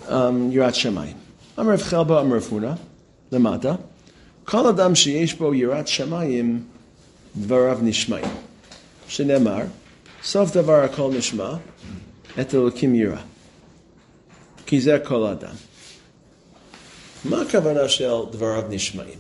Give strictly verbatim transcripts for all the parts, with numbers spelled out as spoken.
יראת שמיים. אמר רב חלבה, אמר רב הונא, למטה, כל אדם שיש בו יראת שמיים, דבריו נשמעים. שנאמר, סוף דבר הכל נשמע, את אלוקים ירא. כי זה כל אדם. מה הכוונה של דבריו נשמעים?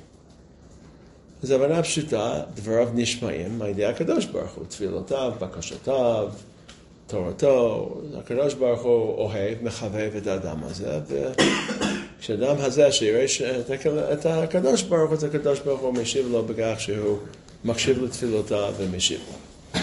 זו הבנה פשוטה, דבריו נשמעים על ידי הקדוש ברוך הוא, תפילותיו, בקשותיו, תורתו, הקדוש ברוך הוא אוהב, מחבב את האדם הזה, וכשאדם הזה שיראה את הקדוש ברוך הוא, את הקדוש ברוך הוא משיב לו בכך שהוא מקשיב לתפילותיו ומשיב לו.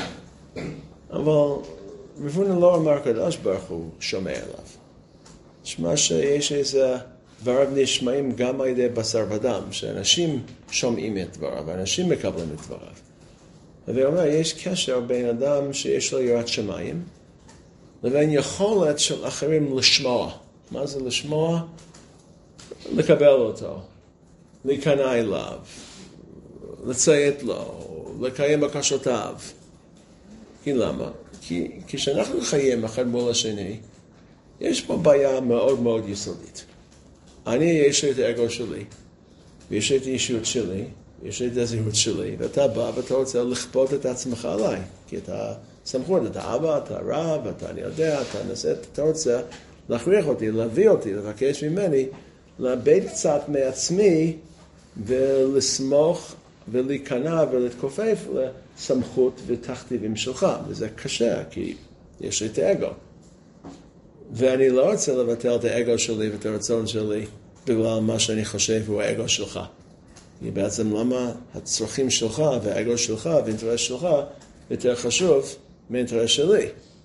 אבל רב הונא לא אמר הקדוש ברוך הוא שומע אליו. נשמע שיש איזה דבריו נשמעים גם על ידי בשר ודם, שאנשים שומעים את דבריו, ואנשים מקבלים את דבריו. והוא אומר, יש קשר בין אדם שיש לו יראת שמיים, לבין יכולת של אחרים לשמוע. מה זה לשמוע? לקבל אותו, להיכנע אליו, לציית לו, לקיים בקשותיו. כי למה? כי כשאנחנו חיים אחד מול השני, יש פה בעיה מאוד מאוד יסודית. אני, יש לי את האגו שלי, ויש לי את האישיות שלי, ויש לי את הזהות שלי, ואתה בא ואתה רוצה לכפות את עצמך עליי, כי אתה סמכות, אתה אבא, אתה רב, אתה אני יודע, אתה נעשה, אתה רוצה להכריח אותי, להביא אותי, לבקש ממני, לאבד קצת מעצמי, ולסמוך ולהיכנע ולהתכופף לסמכות ותכתיבים שלך, וזה קשה, כי יש לי את האגו. ואני לא רוצה לבטל את האגו שלי ואת הרצון שלי בגלל מה שאני חושב הוא האגו שלך. כי בעצם למה הצרכים שלך והאגו שלך והאינטרס שלך יותר חשוב מהאינטרס שלי.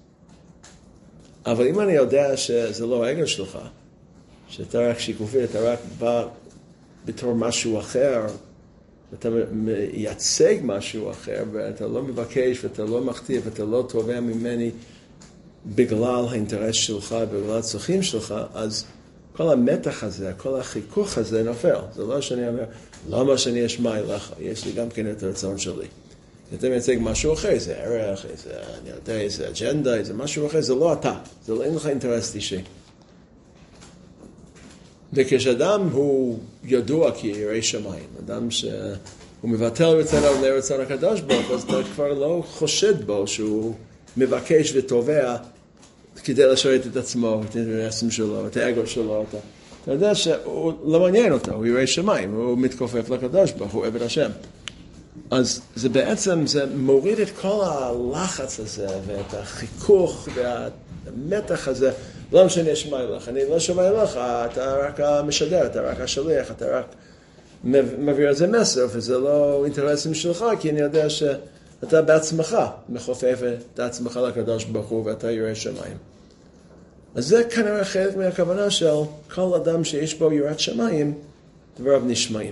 אבל אם אני יודע שזה לא האגו שלך, שאתה רק שיקופי, אתה רק בא בתור משהו אחר, אתה מייצג משהו אחר, ואתה לא מבקש ואתה לא מכתיב ואתה לא תובע ממני בגלל האינטרס שלך, בגלל הצרכים שלך, אז כל המתח הזה, כל החיכוך הזה נופל. זה לא שאני אומר, למה שאני אשמע אליך? יש לי גם כן את הרצון שלי. אתה מייצג משהו אחר, איזה ערך, איזה, אני יודע, איזה אג'נדה, איזה משהו אחר, זה לא אתה. זה לא, אין לך אינטרס אישי. וכשאדם הוא ידוע כירא שמיים, אדם שהוא מבטל רצונו לרצון הקדוש ברוך הוא, אז אתה כבר לא חושד בו שהוא מבקש ותובע כדי לשרת את עצמו, את האינטרסים שלו, את האגו שלו. אתה, אתה יודע שהוא לא מעניין אותו, הוא ירא שמיים, הוא מתכופף לקדוש ברוך הוא, עבד השם. אז זה בעצם, זה מוריד את כל הלחץ הזה, ואת החיכוך והמתח הזה. לא משנה אשמע לך, אני לא שומע לך, אתה רק משדר, אתה רק השליח, אתה רק מעביר איזה מסר, וזה לא אינטרסים שלך, כי אני יודע שאתה בעצמך מחופף את עצמך לקדוש ברוך הוא, ואתה ירא שמיים. אז זה כנראה חלק מהכוונה של כל אדם שיש בו יראת שמיים, דבריו נשמעים.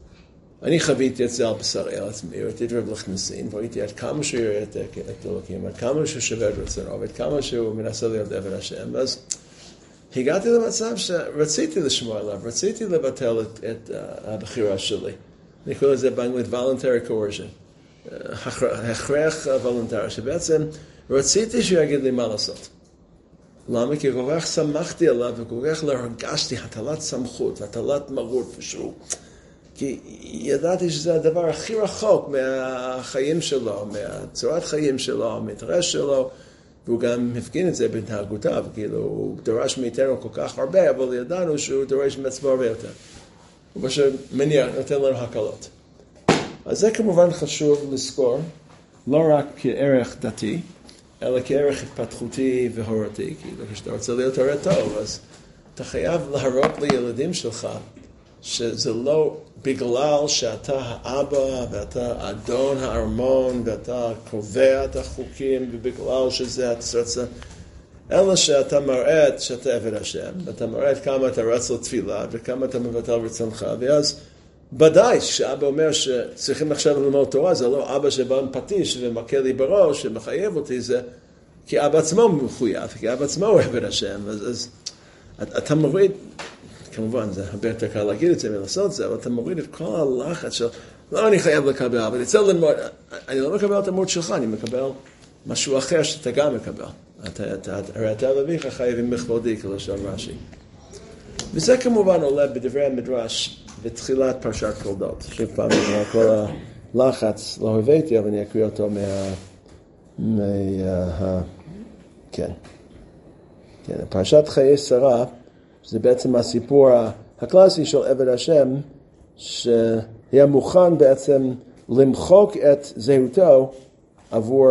אני חוויתי את זה על בשרי על עצמי, ראיתי את רב ליכטנשטיין, וראיתי עד כמה שהוא יראה את אלוקים, עד כמה שהוא שווה את רצונו, ועד כמה שהוא מנסה להיות עבד השם. אז הגעתי למצב שרציתי לשמוע עליו, רציתי לבטל את, את uh, הבחירה שלי. אני קורא לזה באנגלית voluntary coercion, הכרח וולונטרי, שבעצם רציתי שהוא יגיד לי מה לעשות. למה? כי כל כך שמחתי עליו, וכל כך לא הרגשתי הטלת סמכות, הטלת מרות ושוב. כי ידעתי שזה הדבר הכי רחוק מהחיים שלו, מהצורת חיים שלו, מהאינטרס שלו, והוא גם הפגין את זה בהתנהגותיו, כאילו הוא דורש מאיתנו כל כך הרבה, אבל ידענו שהוא דורש מעצמו הרבה יותר. הוא פשוט מניח, נותן לנו הקלות. אז זה כמובן חשוב לזכור, לא רק כערך דתי, אלא כערך התפתחותי והורותי, כי כשאתה רוצה להיות הורה טוב, אז אתה חייב להראות לילדים שלך, שזה לא בגלל שאתה האבא ואתה אדון הארמון ואתה קובע את החוקים ובגלל שזה הצרצה, אלא שאתה מראה שאתה עבד השם, ואתה מראה כמה אתה רץ לתפילה וכמה אתה מבטל רצונך, ואז ודאי שאבא אומר שצריכים עכשיו ללמוד תורה, זה לא אבא שבא עם פטיש ומכה לי בראש ומחייב אותי, זה כי אבא עצמו מחויב, כי אבא עצמו הוא עבד השם, אז, אז אתה מוריד, כמובן, זה הרבה יותר קל להגיד את זה ולעשות את זה, אבל אתה מוריד את כל הלחץ של, לא, אני חייב לקבל, אבל אני צריך ללמוד, אני לא מקבל את המות שלך, אני מקבל משהו אחר שאתה גם מקבל. הרי אתה ואביך חייבים בכבודי, כלשון רש"י. וזה כמובן עולה בדברי המדרש בתחילת פרשת תולדות. שוב פעם, כל הלחץ לא הבאתי, אבל אני אקריא אותו מה... מה... כן. כן, פרשת חיי שרה, שזה בעצם הסיפור הקלאסי של עבד השם, שהיה מוכן בעצם למחוק את זהותו עבור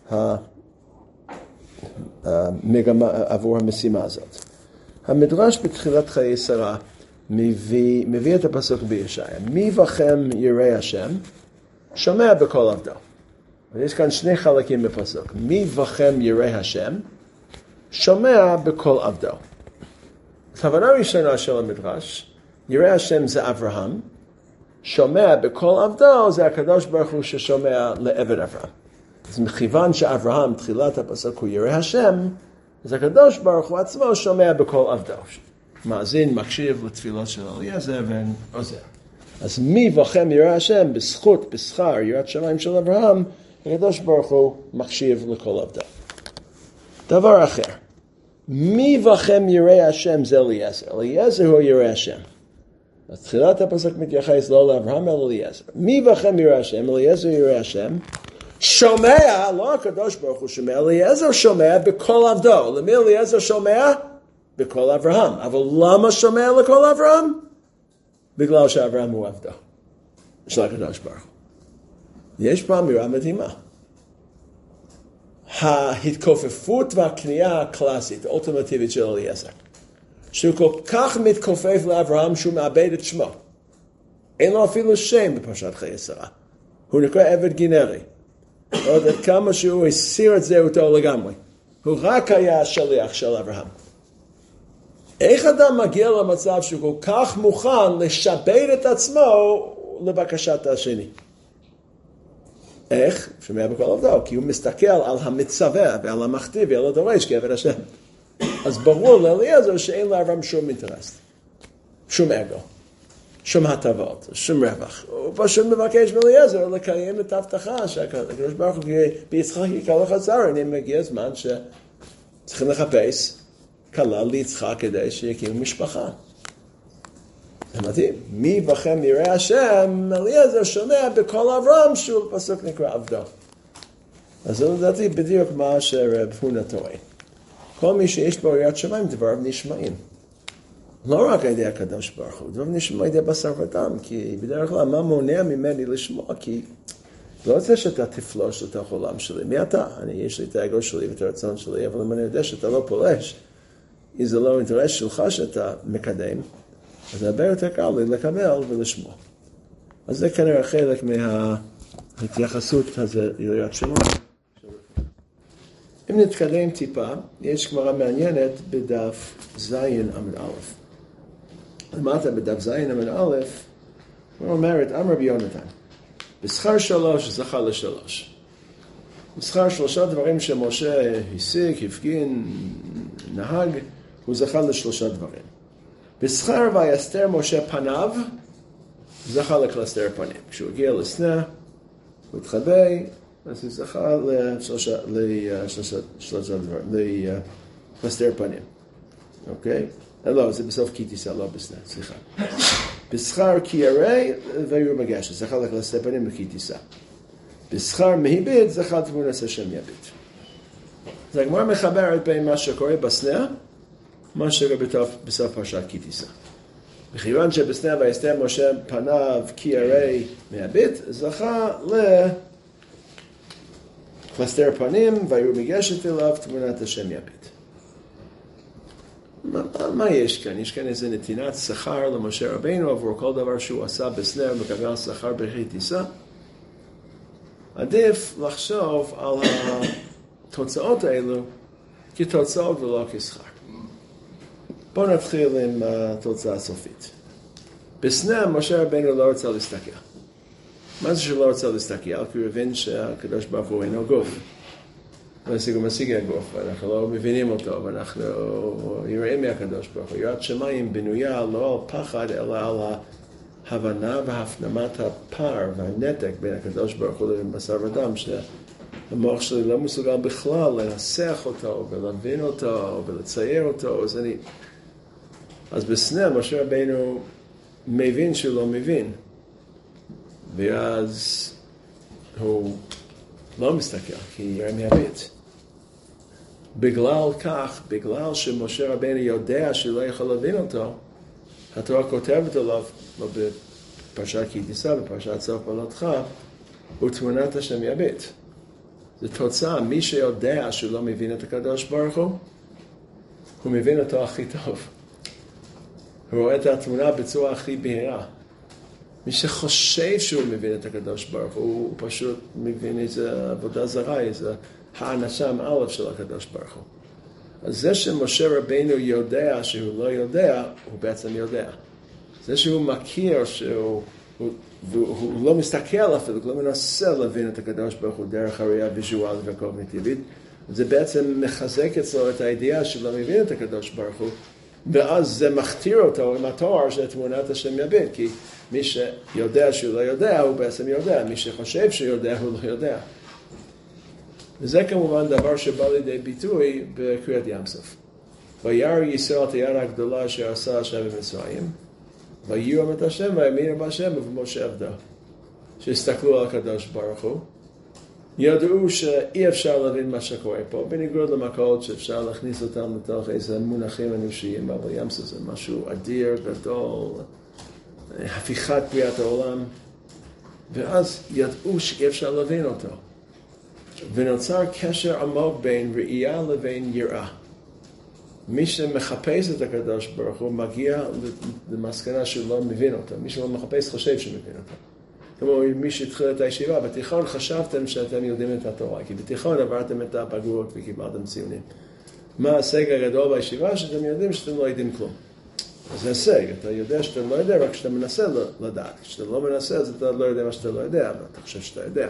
המגמה, עבור המשימה הזאת. המדרש בתחילת חיי שרה מביא, מביא את הפסוק בישעיה. מי בכם ירא השם, שומע בקול עבדו. יש כאן שני חלקים בפסוק. מי בכם ירא השם, שומע בקול עבדו. הכוונה הראשונה של המדרש, ירא השם זה אברהם, שומע בקול עבדו זה הקדוש ברוך הוא ששומע לעבד אברהם. אז מכיוון שאברהם, תחילת הפסוק הוא ירא השם, אז הקדוש ברוך הוא עצמו שומע בקול עבדו. מאזין, מקשיב לתפילות של אליעזר ועוזר. אז מי בכם ירא השם בזכות, בשכר, יראת שמיים של אברהם, הקדוש ברוך הוא מקשיב לכל עבדו. דבר אחר, מי בכם ירא השם זה אליעזר. אליעזר הוא ירא השם. אז תחילת הפסוק מתייחס לא לאברהם אלא אליעזר. מי בכם ירא השם, אליעזר ירא השם, שומע, לא הקדוש ברוך הוא שומע, אליעזר שומע בקול עבדו. למי אליעזר שומע? בקול אברהם. אבל למה שומע לקול אברהם? בגלל שאברהם הוא עבדו של הקדוש ברוך הוא. יש פה אמירה מדהימה. ההתכופפות והכניעה הקלאסית, האולטימטיבית של אליעזר, שהוא כל כך מתכופף לאברהם שהוא מאבד את שמו. אין לו אפילו שם בפרשת חיי שרה. הוא נקרא עבד גינרי. עוד עד כמה שהוא הסיר את זהותו לגמרי. הוא רק היה השליח של אברהם. איך אדם מגיע למצב שהוא כל כך מוכן לשבד את עצמו לבקשת השני? איך? שומע בקול עבדו, כי הוא מסתכל על המצווה ועל המכתיב ועל הדורש כעבד השם. אז ברור לאליעזר שאין לאברהם שום אינטרס, שום אגו, שום הטבות, שום רווח. הוא פשוט מבקש מאליעזר לקיים את ההבטחה שהקדוש ברוך הוא ביצחק יקרא לך זרע. אם מגיע הזמן שצריכים לחפש כלה ליצחק כדי שיקימו משפחה. זה מדהים. מי בכם ירא השם, אליעזר שומע בקול אברהם שהוא פסוק נקרא עבדו. אז זה לדעתי בדיוק מה שרב הונא טוען. כל מי שיש בו יראת שמיים דבריו נשמעים. לא רק על ידי הקדוש ברוך הוא, דבריו נשמעים על ידי בשר ודם, כי בדרך כלל מה מונע ממני לשמוע? כי לא רוצה שאתה תפלוש לתוך העולם שלי. מי אתה? אני, יש לי את האגו שלי ואת הרצון שלי, אבל אם אני יודע שאתה לא פולש, אם זה לא אינטרס שלך שאתה מקדם, אז זה הרבה יותר קל לי לקבל ולשמוע. אז זה כנראה חלק מההתייחסות הזה ליראת שמיים. אם נתקדם טיפה, יש גמרא מעניינת בדף זין עמוד א'. למטה בדף זין עמוד א', הוא אומרת, אמר רבי יונתן, בשכר שלוש זכה לשלוש. בשכר שלושה דברים שמשה השיג, הפגין, נהג, הוא זכה לשלושה דברים. בשכר ויסתר משה פניו, זכה לקלסתר פנים. כשהוא הגיע לסנה, הוא התחבא, אז הוא זכה לשלושה, לשלושה דברים, לקלסתר פנים. אוקיי? לא, זה בסוף כי תישא, לא בסנה, סליחה. בשכר כי ירא ויראו מגשת, זכה לקלסתר פנים וכי תישא. בשכר מהיבית, זכה תמונת השם יביט. אז הגמרא מחברת בין מה שקורה בסנה, מה שקורה בסוף פרשת כי תישא. מכיוון שבסנה ויסתר משה פניו כי ירא מהביט, זכה לקלסתר פנים ויראו מגשת אליו תמונת השם יביט. מה, מה יש כאן? יש כאן איזה נתינת שכר למשה רבינו עבור כל דבר שהוא עשה בסנה ומקבל שכר בכי תישא? עדיף לחשוב על התוצאות האלו כתוצאות ולא כשכר. בואו נתחיל עם התוצאה הסופית. בסנה משה רבינו לא רצה להסתכל. מה זה שלא רצה להסתכל? כי הוא הבין שהקדוש ברוך הוא אינו גוף. הוא משיג הגוף, ואנחנו לא מבינים אותו, ואנחנו יראים מהקדוש ברוך הוא. יראת שמיים בנויה לא על פחד, אלא על ההבנה והפנמת הפער והנתק בין הקדוש ברוך הוא לבין בשר ודם, שהמוח שלי לא מסוגל בכלל לנסח אותו ולהבין אותו ולצייר אותו. אז אני אז בסנה, משה רבינו מבין שהוא לא מבין. ואז הוא לא מסתכל, כי יראה מהבית. בגלל כך, בגלל שמשה רבינו יודע שהוא לא יכול להבין אותו, התורה כותבת עליו, בפרשת כי תישא, בפרשת סוף פעולתך, הוא תמונת השם מהבית. זו תוצאה, מי שיודע שהוא לא מבין את הקדוש ברוך הוא, הוא מבין אותו הכי טוב. הוא רואה את התמונה בצורה הכי בהירה. מי שחושב שהוא מבין את הקדוש ברוך הוא, הוא פשוט מבין איזו עבודה זרה, איזו האנשה מאלף של הקדוש ברוך הוא. אז זה שמשה רבינו יודע שהוא לא יודע, הוא בעצם יודע. זה שהוא מכיר שהוא הוא, הוא, הוא לא מסתכל אפילו, הוא לא מנסה להבין את הקדוש ברוך הוא דרך הראייה ויזואלית והקוגניטיבית, זה בעצם מחזק אצלו את הידיעה שהוא לא מבין את הקדוש ברוך הוא, ואז זה מכתיר אותו עם התואר של תמונת השם יבין, כי מי שיודע שהוא לא יודע, הוא בעצם יודע, מי שחושב שהוא יודע, הוא לא יודע. וזה כמובן דבר שבא לידי ביטוי בקריאת ים סוף. וירא ישראל את היד הגדולה אשר עשה השם במצרים, ויראו את השם ויאמינו בהשם ובמשה עבדו. שהסתכלו על הקדוש ברוך הוא, ידעו שאי אפשר להבין מה שקורה פה, בניגוד למקורות שאפשר להכניס אותם לתוך איזה מונחים אנושיים, אבל ים סוף זה משהו אדיר, גדול, הפיכת בריאת העולם, ואז ידעו שאי אפשר להבין אותו. ונוצר קשר עמוק בין ראייה לבין יראה. מי שמחפש את הקדוש ברוך הוא מגיע למסקנה שהוא לא מבין אותו. מי שלא מחפש חושב שהוא מבין אותו. כמו מי שהתחיל את הישיבה, בתיכון חשבתם שאתם יודעים את התורה, כי בתיכון עברתם את הבגרות וקיבלתם ציונים. מה ההישג הגדול בישיבה? שאתם יודעים שאתם לא יודעים כלום. אז זה הישג, אתה יודע שאתה לא יודע, רק כשאתה מנסה לדעת. כשאתה לא מנסה, אז אתה לא יודע מה שאתה לא יודע, אבל אתה חושב שאתה יודע.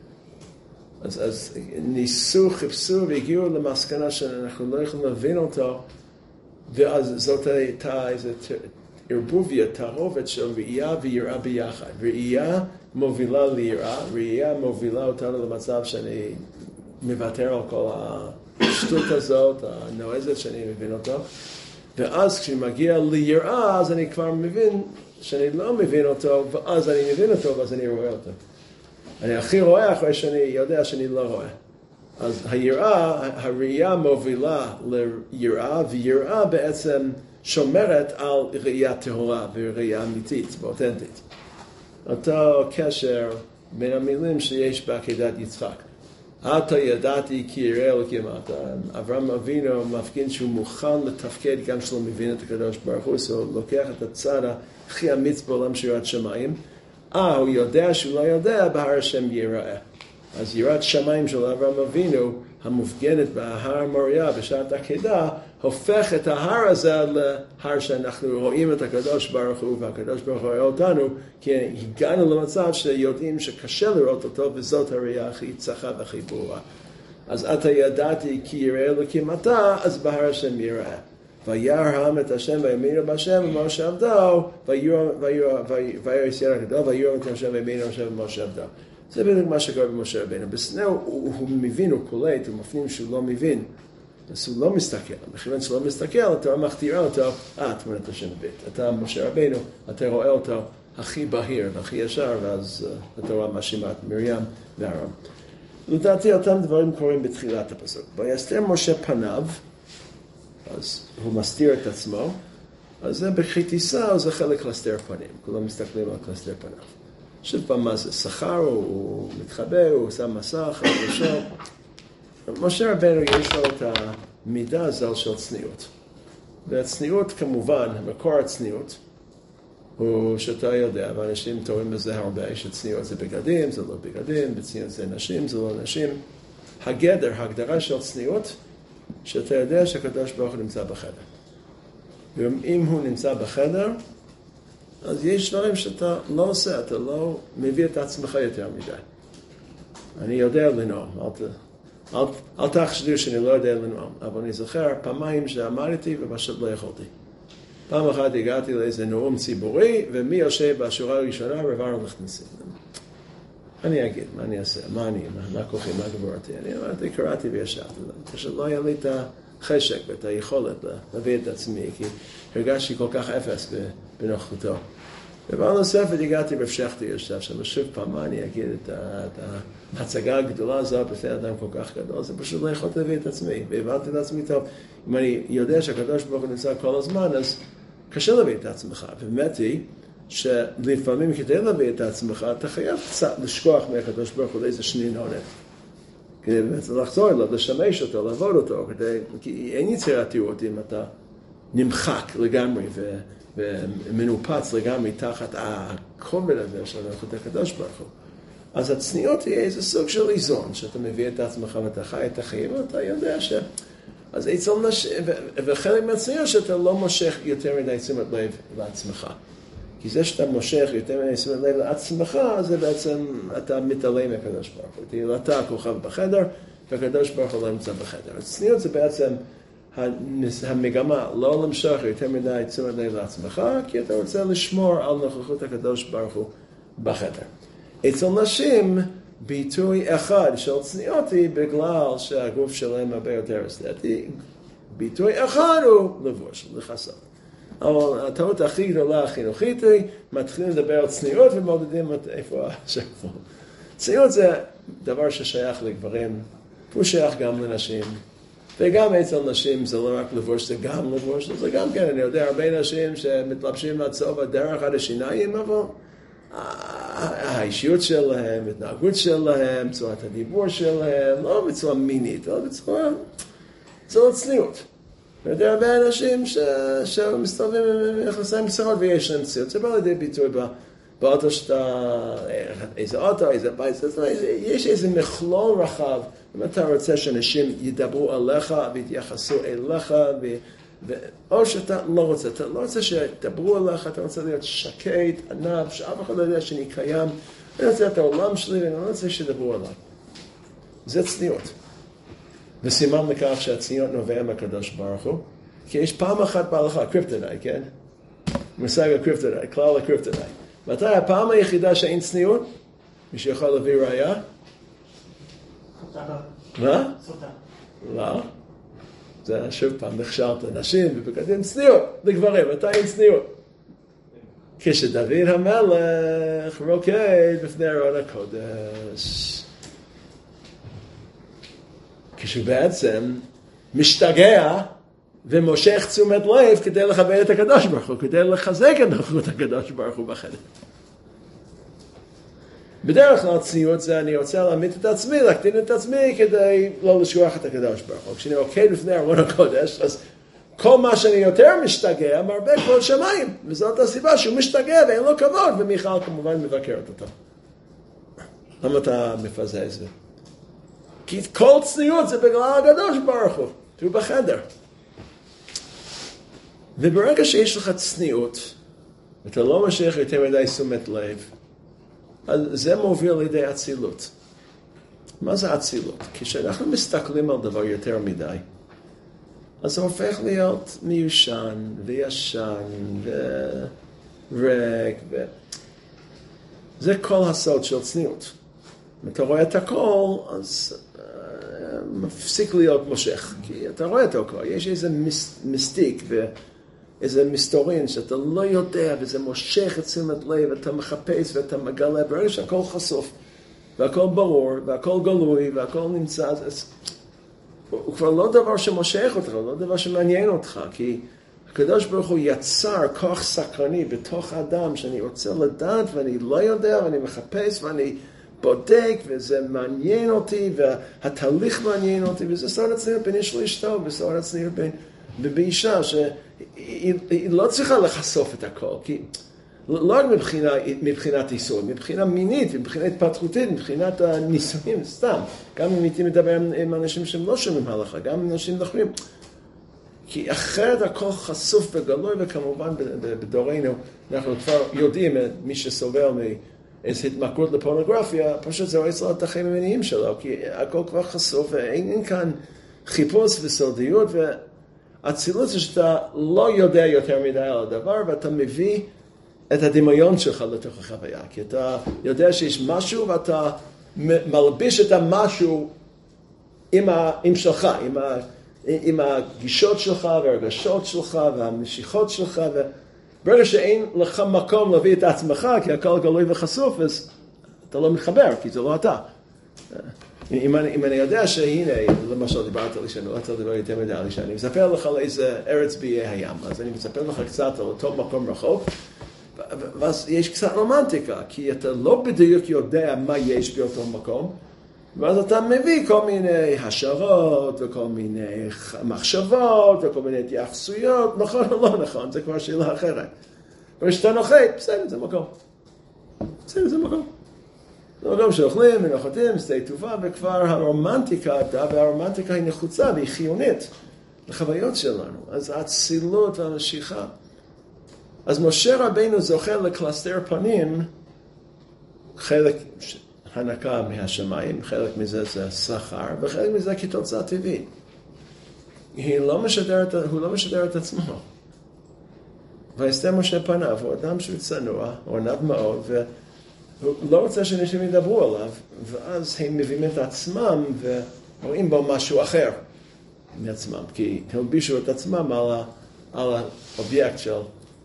אז, אז ניסו, חיפשו והגיעו למסקנה שאנחנו לא יכולים להבין אותו, ואז זאת הייתה איזו ערבוביה, תערובת של ראייה ויראה ביחד. ראייה מובילה ליראה, ראייה מובילה אותנו למצב שאני מוותר על כל השטות הזאת, הנועזת שאני מבין אותו, ואז כשאני מגיע ליראה, אז אני כבר מבין שאני לא מבין אותו, ואז אני מבין אותו, ואז אני רואה אותו. אני הכי רואה אחרי שאני יודע שאני לא רואה. אז היראה, הראייה מובילה ליראה, ויראה בעצם שומרת על ראייה טהורה וראייה אמיתית ואותנטית. אותו קשר בין המילים שיש בעקדת יצחק. עתה ידעתי כי יראה אלוקים אתה. אברהם אבינו מפגין שהוא מוכן לתפקד גם שלא מבין את הקדוש ברוך הוא, הוא לוקח את הצד הכי אמיץ בעולם של יראת שמיים, אה, הוא יודע שהוא לא יודע, בהר השם ייראה. אז יראת שמיים של אברהם אבינו, המופגנת בהר מוריה בשעת עקדה, הופך את ההר הזה להר שאנחנו רואים את הקדוש ברוך הוא, והקדוש ברוך הוא רואה אותנו, כי הגענו למצב שיודעים שקשה לראות אותו, וזאת הראייה הכי צחה והכי ברורה. אז אתה ידעתי כי יראה אלוקים אתה, אז בהר השם ייראה. וירא העם את השם ויאמינו בהשם ומשה עבדו, וירא ישראל הגדול ויראו את השם ויאמינו בהשם ומשה עבדו. זה בדיוק מה שקורה במשה רבינו. בסנה הוא, הוא, הוא מבין, הוא קולט, הוא מפנים שהוא לא מבין. אז הוא לא מסתכל. מכיוון שהוא לא מסתכל, התורה מכתירה אותו, אה, תמונת השם בית. אתה משה רבינו, אתה רואה אותו הכי בהיר והכי ישר, ואז uh, התורה מאשימה את מרים ואהרון. לדעתי אותם דברים קורים בתחילת הפסוק. ויסתר משה פניו, אז הוא מסתיר את עצמו, אז זה בכי תישא, זה חלק להסתר פנים. כולם מסתכלים על להסתר פניו. שוב פעם, מה זה? שכר, הוא מתחבא, הוא עושה מסך, הוא ראשון. משה רבינו יש לו את המידה הזו של צניעות. והצניעות כמובן, מקור הצניעות, הוא שאתה יודע, ואנשים תוראים בזה הרבה, שצניעות זה בגדים, זה לא בגדים, וצניעות זה נשים, זה לא נשים. הגדר, ההגדרה של צניעות, שאתה יודע שהקדוש ברוך הוא נמצא בחדר. ואם הוא נמצא בחדר, אז יש דברים שאתה לא עושה, אתה לא מביא את עצמך יותר מדי. אני יודע לנאום, אל, אל, אל תחשדו שאני לא יודע לנאום, אבל אני זוכר פעמיים שעמדתי ופשוט לא יכולתי. פעם אחת הגעתי לאיזה נאום ציבורי, ומי יושב בשורה הראשונה רבר לכנסים. אני אגיד, מה אני אעשה? מה אני, מה, מה כוחי, מה גבורתי? אני אמרתי, קראתי וישבתי. פשוט לא היה לי את החשק ואת היכולת להביא את עצמי, כי הרגשתי כל כך אפס בנוכחותו. דבר נוספת, הגעתי בפשחתי יושב שם, שוב פעם, מה אני אגיד את ההצגה הגדולה הזאת בפני אדם כל כך גדול, זה פשוט לא יכולתי להביא את עצמי, והבנתי את עצמי טוב. אם אני יודע שהקדוש ברוך הוא נמצא כל הזמן, אז קשה להביא את עצמך. באמת היא שלפעמים כדי להביא את עצמך, אתה חייב קצת לשכוח מהקדוש ברוך הוא לאיזה שנין עונד. כדי לחזור אליו, לשמש אותו, לעבוד אותו, כדי, כי אין יצירתיות אם אתה נמחק לגמרי ו... ומנופץ לגמרי תחת הכובד הזה של מלכות הקדוש ברוך הוא. אז הצניעות תהיה איזה סוג של איזון, שאתה מביא את עצמך ואתה חי את החיים, ואתה יודע ש... אז אצל נשים, וחלק מהצניעות שאתה לא מושך יותר מדי תשומת לב לעצמך. כי זה שאתה מושך יותר מדי תשומת לב לעצמך, זה בעצם, אתה מתעלם מהקדוש ברוך הוא. תהיה אתה הכוכב בחדר, והקדוש ברוך הוא לא נמצא בחדר. הצניעות זה בעצם המגמה לא למשוך יותר מדי תשומת לב לעצמך, כי אתה רוצה לשמור על נוכחות הקדוש ברוך הוא בחדר. אצל נשים, ביטוי אחד של צניעות היא בגלל שהגוף שלהם הרבה יותר אסתטי. ביטוי אחד הוא לבוש, לחסות. אבל הטעות הכי גדולה החינוכית היא, מתחילים לדבר על צניעות ומודדים איפה השקפות. צניעות זה דבר ששייך לגברים, הוא שייך גם לנשים. וגם אצל נשים זה לא רק לבוש, זה גם לבוש, זה גם כן, אני יודע הרבה נשים שמתלבשים לצוב הדרך עד השיניים, אבל האישיות שלהם, התנהגות שלהם, צורת הדיבור שלהם, לא בצורה מינית, אלא בצורה, בצורה צניעות. אני יודע הרבה אנשים שמסתובבים עם יחסים קצרות ויש להם צניעות, זה בא לידי ביטוי באוטו שאתה, איזה אוטו, איזה בית, יש איזה מכלול רחב, אם אתה רוצה שאנשים ידברו עליך ויתייחסו אליך, או שאתה לא רוצה, אתה לא רוצה שידברו עליך, אתה רוצה להיות שקט, ענב, שאף אחד לא יודע שאני קיים, אני רוצה את העולם שלי ואני לא רוצה שידברו עליי. זה צניעות. וסימן לכך שהצניעות נובע מהקדוש ברוך הוא, כי יש פעם אחת בהלכה, קריפטונאי, כן? מושג הקריפטונאי, כלל הקריפטונאי. מתי הפעם היחידה שאין צניעות? מי שיכול להביא ראיה? סוטה. מה? סוטה. לא. זה שוב פעם נכשלת נשים ובגדים צניעות לגברים, מתי אין צניעות? כשדוד המלך רוקד בפני ארון הקודש. כשהוא בעצם משתגע ומושך תשומת לב כדי לכבד את הקדוש ברוך הוא, כדי לחזק את נוכחות הקדוש ברוך הוא בחדר. בדרך כלל צניעות זה אני רוצה להעמיד את עצמי, להקטין את עצמי כדי לא לשכוח את הקדוש ברוך הוא. כשאני רוקד לפני ארון הקודש, אז כל מה שאני יותר משתגע מרבה כבוד שמיים, וזאת הסיבה שהוא משתגע ואין לו כבוד, ומיכל כמובן מבקרת אותו. למה אתה מפזז זה? כי כל צניעות זה בגלל הקדוש ברוך הוא, הוא בחדר. וברגע שיש לך צניעות, אתה לא משך יותר מדי תשומת לב, אז זה מוביל לידי אצילות. מה זה אצילות? כשאנחנו מסתכלים על דבר יותר מדי, אז זה הופך להיות מיושן וישן וריק. ו... זה כל הסוד של צניעות. אם אתה רואה את הכל, אז uh, מפסיק להיות מושך. כי אתה רואה את הכל, יש איזה מיס, מיסטיק ואיזה מסתורין שאתה לא יודע, וזה מושך את תשומת לב, ואתה מחפש ואתה מגלה, ברגע שהכל חשוף, והכל ברור, והכל גלוי, והכל נמצא, אז הוא כבר לא דבר שמושך אותך, לא דבר שמעניין אותך, כי הקדוש ברוך הוא יצר כוח סקרני בתוך האדם, שאני רוצה לדעת ואני לא יודע, ואני מחפש ואני בודק, וזה מעניין אותי, והתהליך מעניין אותי, וזה סוד הצניעות בין איש לאשתו, וסוד הצניעות בין באישה, שהיא לא צריכה לחשוף את הכל, כי לא רק מבחינה, מבחינת איסור, מבחינה מינית, מבחינה התפתחותית, מבחינת הניסויים, סתם. גם אם הייתי מדבר עם, עם אנשים שהם לא שומעים הלכה, גם עם אנשים אחרים. כי אחרת הכל חשוף וגלוי, וכמובן בדורנו, אנחנו כבר יודעים, מי שסובל מאיזו התמכרות לפורנוגרפיה, פשוט זה רואה את החיים המיניים שלו, כי הכל כבר חשוף, ואין אין כאן חיפוש וסודיות, והצילות זה שאתה לא יודע יותר מדי על הדבר, ואתה מביא את הדמיון שלך לתוך החוויה, כי אתה יודע שיש משהו ואתה מלביש את המשהו עם, ה, עם שלך, עם, ה, עם הגישות שלך והרגשות שלך והמשיכות שלך, וברגע שאין לך מקום להביא את עצמך, כי הכל גלוי וחשוף, אז אתה לא מתחבר, כי זה לא אתה. אם אני, אם אני יודע שהנה, למשל דיברת לי שאני לא רוצה לדבר יותר מדי לי, שאני מספר לך על איזה ארץ באיי הים, אז אני מספר לך קצת על אותו מקום רחוק, ואז יש קצת רומנטיקה, כי אתה לא בדיוק יודע מה יש באותו מקום, ואז אתה מביא כל מיני השערות, וכל מיני מחשבות, וכל מיני התייחסויות, נכון או לא נכון, זה כבר שאלה אחרת. וכשאתה נוחת, בסדר, זה מקום. בסדר, זה מקום. זה מקום שאוכלים ונוחתים, שדה טובה, וכבר הרומנטיקה עדה, והרומנטיקה היא נחוצה והיא חיונית לחוויות שלנו. אז האצילות והמשיכה. אז משה רבינו זוכה לקלסתר פנים, חלק הנקה מהשמיים, חלק מזה זה שכר, וחלק מזה כתוצאה טבעית. היא לא משדרת, הוא לא משדר את עצמו. ויסתר משה פניו, הוא אדם שהוא צנוע, הוא ענב מאוד, והוא לא רוצה שאנשים ידברו עליו, ואז הם מביאים את עצמם ורואים בו משהו אחר מעצמם, כי הם הלבישו את עצמם על, ה, על האובייקט של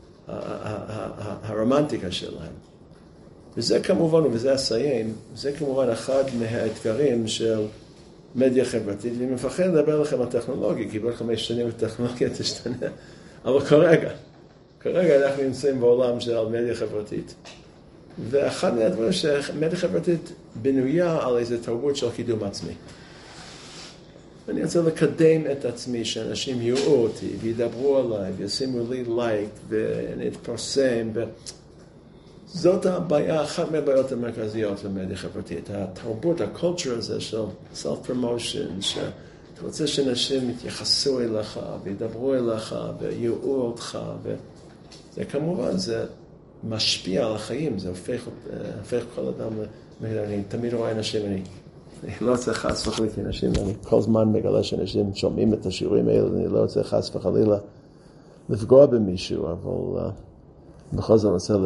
הרומנטיקה שלהם. וזה כמובן, וזה אסיים, זה כמובן אחד מהאתגרים של מדיה חברתית, ואני מפחד לדבר לכם על טכנולוגיה, כי בעוד חמש שנים הטכנולוגיה תשתנה, אבל כרגע, כרגע אנחנו נמצאים בעולם של מדיה חברתית, ואחד מהדברים שמדיה חברתית בנויה על איזו תרבות של קידום עצמי. אני רוצה לקדם את עצמי, שאנשים יראו אותי, וידברו עליי, וישימו לי לייק, ונתפרסם, ו... זאת הבעיה, אחת מהבעיות המרכזיות במדיה חברתית. התרבות, הקולצ'ר הזה של self-promotion, שאתה רוצה שאנשים יתייחסו אליך, וידברו אליך, ויראו אותך, וזה כמובן, זה משפיע על החיים, זה הופך, הופך כל אדם, אני תמיד רואה אנשים, אני, אני לא רוצה חס וחלילה, כי אנשים, אני כל זמן מגלה שאנשים שומעים את השיעורים האלה, אני לא רוצה חס וחלילה לפגוע במישהו, אבל uh, בכל זאת אני רוצה